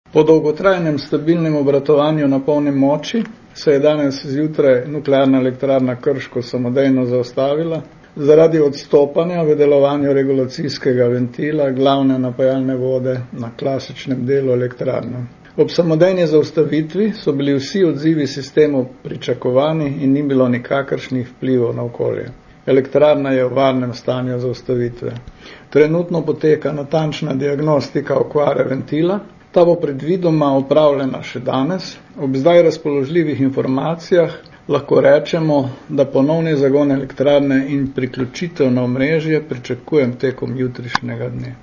Po dolgotrajnem stabilnem obratovanju na polni moči se je danes zjutraj Nuklearna elektrarna Krško samodejno zaustavila zaradi odstopanja v delovanju regulacijskega ventila glavne napajalne vode na klasičnem delu elektrarne. Ob samodejni zaustavitvi so bili vsi odzivi sistemov pričakovani in ni bilo nikakršnih vplivov na okolje. Elektrarna je v varnem stanju zaustavitve. Trenutno poteka natančna diagnostika okvare ventila. Ta bo predvidoma opravljena še danes. Ob zdaj razpoložljivih informacijah lahko rečemo, da ponovni zagon elektrarne in priključitev na omrežje pričakujem tekom jutrišnjega dne.